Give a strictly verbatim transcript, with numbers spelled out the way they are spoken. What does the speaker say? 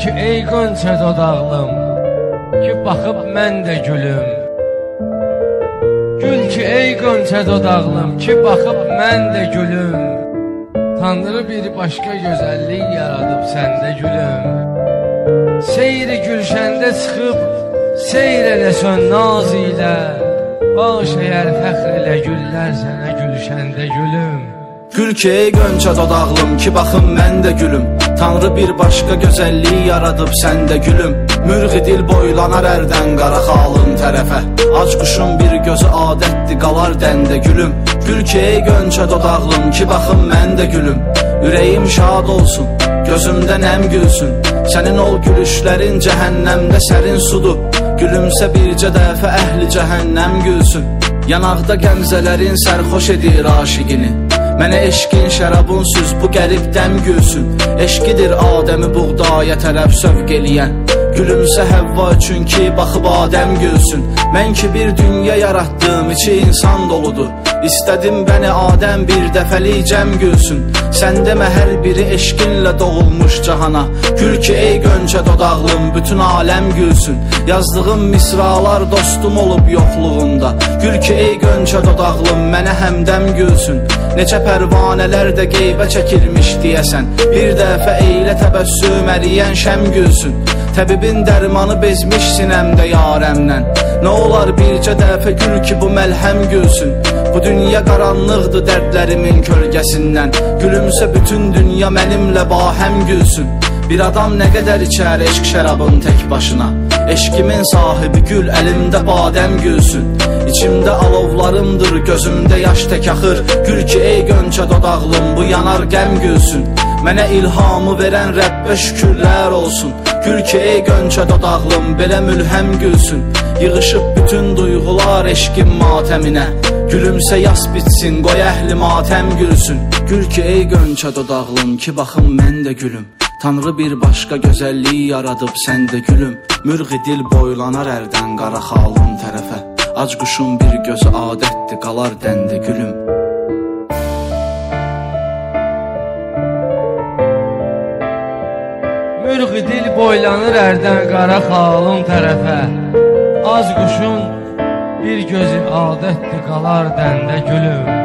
ki ey qönçə dodaqlım, ki baxıb mən də gülüm. Gül ki ey qönçə dodaqlım, ki baxıb mən də gülüm. Tanrı bir başqa gözəllik yaradıb səndə gülüm. Seyri gülşəndə çıxıb, seyr eləsən naz ilə. Baş əyər fəxr elə güllər sənə gülşəndə gülüm. Gül ki ey qönçə dodaqlım, ki baxım mən də gülüm. Tanrı bir başqa gözəllik yaradıb səndə gülüm. Mürği dil boylanar ərdən qara xalın tərəfə. Ac quşun bir gözü adətdir qalar dəndə gülüm. Gül ki ey qönçə dodaqlım, ki baxım mən də gülüm. Ürəyim şad olsun, gözümdə nəm gülsün. Sənin ol gülüşlərin cəhənnəmdə sərin sudur. Gülümsə bircə dəfə əhli cəhənnəm gülsün. Yanaqda qəmzələrin sərxoş edir aşiqini. Mənə eşqin şərabın süz bu qərib dəm gülsün. Eşqidir Adəmi buğdaya tərəf sövq eləyən. Gülümsə Həvva üçün ki baxıb Adəm gülsün. Mən ki bir dünya yaratdım, içi insan doludur. İstədim bəni Adəm bir dəfəlik cəm gülsün. Sən demə hər biri eşqinlə doğulmuş cahana. Gül ki ey qönçə dodaqlım, bütün aləm gülsün. Yazdığım misralar dostum olub yoxluğunda. Gül ki ey qönçə dodaqlım, mənə həmdəm gülsün. Neçə pərvanələr də qeybə çəkilmiş deyəsən. Bir dəfə eylə təbəssüm əriyən şəm gülsün. Təbibin dərmanı bezmiş sinəmdə yarəmdən. Nə olar bircə dəfə gül ki bu məlhəm gülsün. Bu dünya qaranlıqdır dərdlərimin kölgəsindən. Gülümsə bütün dünya mənimlə bahəm gülsün. Bir adam nə qədər içər eşq şərabın tək başına. Eşqimin sahibi gül, əlimdə badəm gülsün. İçimdə alovlarımdır, gözümdə yaş tək axır. Gül ki ey qönçə dodaqlım, bu yanar qəm gülsün. Mənə ilhamı verən Rəbbə şükürlər olsun. Gül ki ey qönçə dodaqlım, belə mülhəm gülsün. Yığışıb bütün duyğular eşqin matəminə. Gülümsə yas bitsin, qoy əhli matəm gülsün. Gül ki ey qönçə dodaqlım, ki baxım mən də gülüm. Tanrı bir başqa gözəllik yaradıb səndə gülüm. Mürği dil boylanar ərdən qara xalın tərəfə. Ac quşun bir gözü adətdir qalar dəndə gülüm. Mürği dil boylanır ərdən qara xalın tərəfə. Az quşun bir gözü adətdir qalar dəndə gülüm.